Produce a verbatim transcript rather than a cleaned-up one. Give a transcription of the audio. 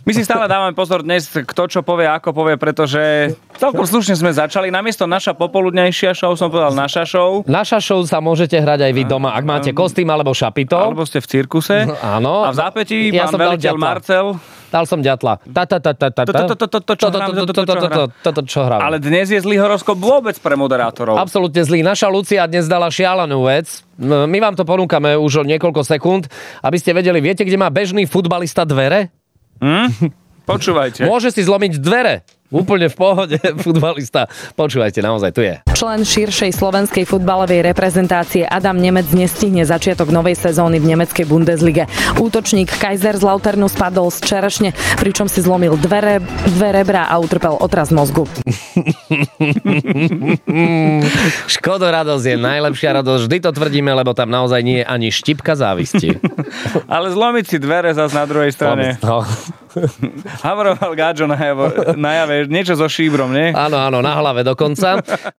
My si stále dávame pozor dnes, kto čo povie, ako povie, pretože celkom slušne sme začali. Namiesto naša popoludnejšia show, som povedal naša show. Naša show sa môžete hrať aj vy doma, ak máte kostým alebo šapito. Alebo ste v cirkuse. Áno. A v zápätí pán veliteľ Marcel. Dal som ďatla. Toto, čo hrám. Ale dnes je zlý horoskop vôbec pre moderátorov. Absolútne zlý. Naša Lucia dnes dala šialenú vec. My vám to ponúkame už o niekoľko sekúnd, aby ste vedeli, viete, kde má bežný futbalista dvere? Hm? Počúvajte. Môže si zlomiť dvere. Úplne v pohode, futbalista. Počúvajte, naozaj tu je. Člen širšej slovenskej futbalovej reprezentácie Adam Nemec nestihne začiatok novej sezóny v nemeckej Bundeslige. Útočník Kaiserslauternu spadol z čerešne, pričom si zlomil dve, dve rebra a utrpel otras mozgu. Škoda radosť je najlepšia radosť. Vždy to tvrdíme, lebo tam naozaj nie je ani štipka závisti. Ale zlomiť si dvere zase na druhej strane. No. Havoroval Gáčo na jave, niečo so šíbrom, nie? Áno, áno, na hlave dokonca.